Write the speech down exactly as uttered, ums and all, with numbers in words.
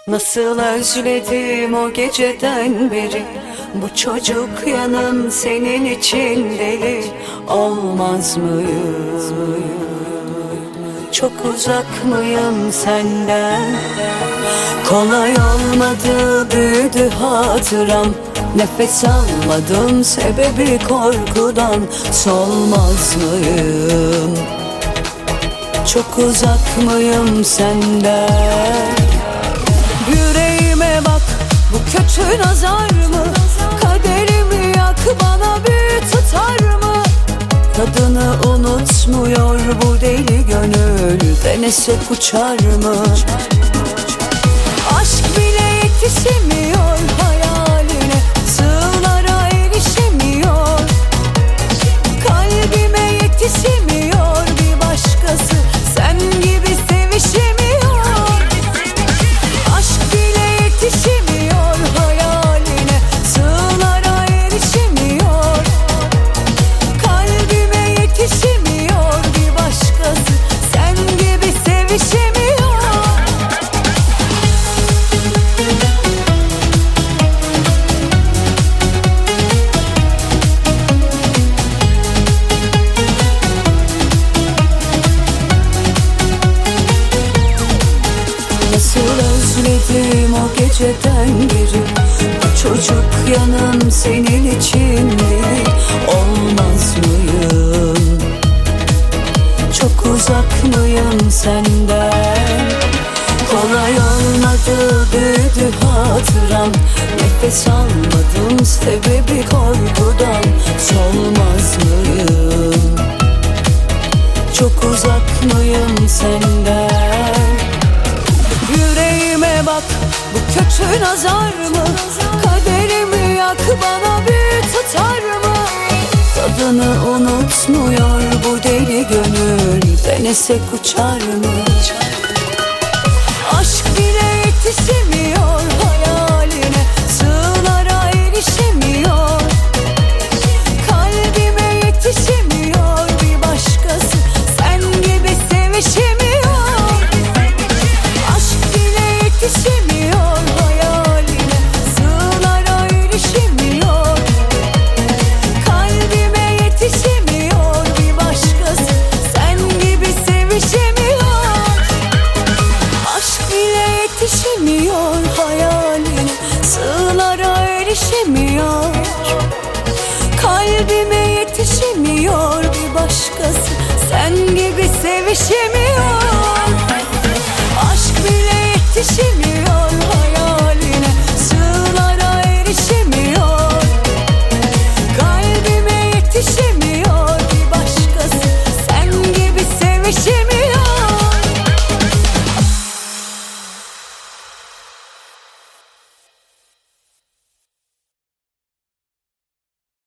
Nasıl özledim o geceden beri. Bu çocuk yanım senin için deli. Olmaz mıyım? Çok uzak mıyım senden? Kolay olmadı, büyüdü hatıram. Nefes almadım, sebebi korkudan. Solmaz mıyım? Çok uzak mıyım senden? Yüreğime bak, bu kötü nazar mı? Kaderimi yak, bana bir tutar mı? Tadını unutmuyor bu deli gönül. Denesek uçar mı? Aşk bile yetişemiyor hayaline, sığlara erişemiyor. Kalbime yetişemiyor bir başkası, sen gibi sevişemiyor. Aşk bile yetişemiyor hayaline, sığlara erişemiyor. Kalbime yetişemiyor bir başkası, sen gibi sevişemiyor. Nasıl özledim o geceden beri. Bu çocuk yanım senin için deli. Olmaz mıyım? Çok uzak mıyım senden? Kolay olmadı, büyüdü hatıram. Nefes almadım, sebebi korkudan. Solmaz mıyım? Çok uzak mıyım senden? Yüreğime bak, bu kötü nazar mı? Kaderimi yak, bana bir tutar mı? Tadını unutmuyor bu deli gönül. Denesek uçar mı? Aşk bile yetişemiyor hayaline, sığlara erişemiyor. Kalbime yetişemiyor bir başkası, sen gibi sevişemiyor. Aşk bile yetişemiyor hayaline, sığlara erişemiyor. Kalbime yetişemiyor bir başkası, sen gibi sevişemiyor. Aşk bile yetişemiyor hayaline, sığlara erişemiyor. Kalbime yetişemiyor bir başkası, sen gibi sevişemiyor. Aşk bile yetişemiyor hayaline, sığlara erişemiyor. Kalbime yetişemiyor bir başkası, sen gibi sevişemiyor.